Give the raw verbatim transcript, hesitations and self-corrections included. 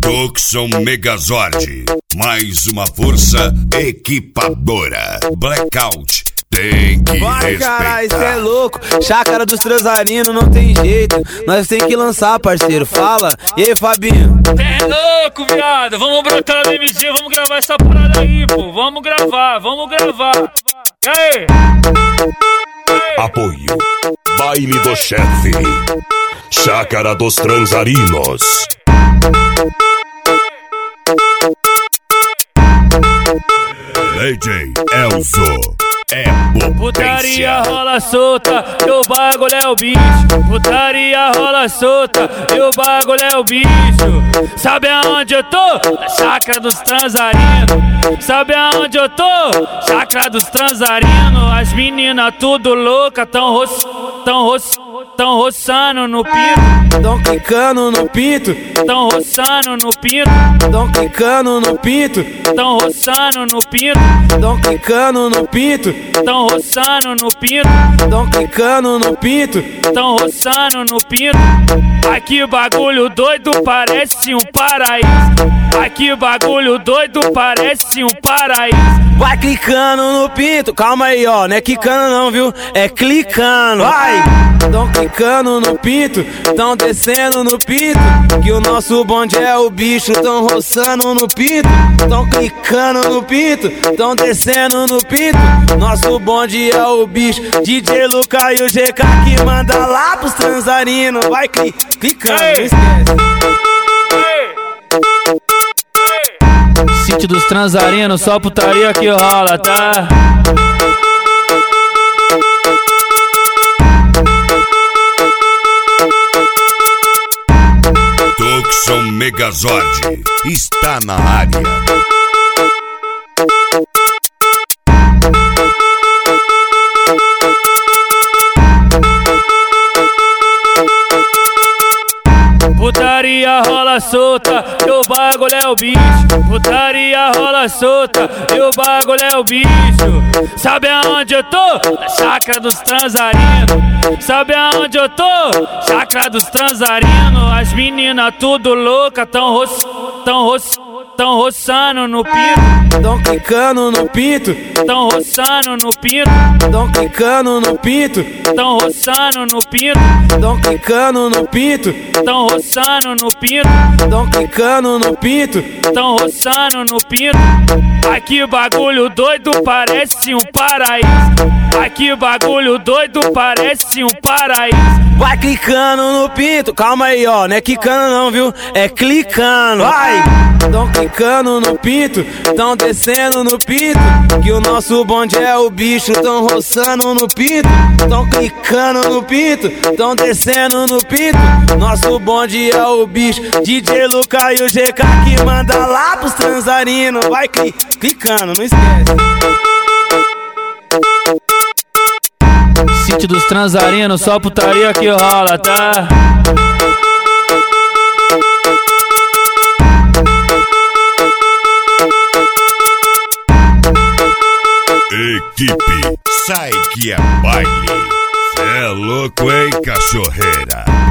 Tucson Megazord, mais uma força equipadora. Blackout, tem que vai, respeitar. caralho, cê é louco. Chácara dos transarinos não tem jeito. Nós tem que lançar, parceiro. Fala. E aí, Fabinho? Cê é louco, viado. Vamos brotar no M G, vamos gravar essa parada aí, pô. Vamos gravar, vamos gravar. E aí? Apoio Baile do Chefe, Chácara dos Transarinos. D J Elzo é Putaria potência. rola solta, e o bagulho é o bicho. Putaria rola solta, e o bagulho é o bicho. Sabe aonde eu tô? Na chácara dos transarinos. Sabe aonde eu tô? Chácara dos transarinos. As meninas tudo louca, tão roç... tão roç... tão roçando no pinto. Tão clicando no pinto. Tão roçando no pinto. Tão clicando no pinto. Tão roçando no pinto. Tão clicando no pinto. Tão roçando no pinto. Tão clicando no pinto. Tão roçando no pinto. Aqui bagulho doido parece um paraíso. Aqui bagulho doido parece um paraíso. Vai clicando no pinto, calma aí, ó, não é quicando não, viu? É clicando, vai! Tão clicando no pinto, tão descendo no pinto. Que o nosso bonde é o bicho, tão roçando no pinto. Tão clicando no pinto, tão descendo no pinto. Nosso bonde é o bicho, D J Luca e o G K que manda lá pros transarinos. Vai cli clicando, não esquece. Sítio dos transarinos, só putaria que rola, tá? Tucson Megazord está na área. Putaria rola solta, e o bagulho é o bicho. Putaria rola solta, e o bagulho é o bicho. Sabe aonde eu tô? Na chácara dos transarinos. Sabe aonde eu tô? Chácara dos transarinos. As meninas tudo louca, tão roç... tão roç... tão roçando no pinto. Tão clicando no pinto. Tão roçando no pinto. Tão clicando no pinto. Tão roçando no pinto. Tão clicando no pinto. Tão roçando no pinto. Tão clicando no pinto. Tão roçando no pinto. Aqui bagulho doido parece um paraíso. Aqui bagulho doido parece um paraíso. Vai clicando no pinto, calma aí, ó, não é quicando não, viu? É clicando, vai! Tão clicando no pinto, tão descendo no pinto. Que o nosso bonde é o bicho, tão roçando no pinto. Tão clicando no pinto, tão descendo no pinto. Nosso bonde é o bicho, D J Luca e o G K que manda lá pros transarinos. Vai cli clicando, não esquece. Sítio dos transarinos, só putaria que rola, tá? Equipe, sai que é baile. Cê é louco, hein, cachorreira?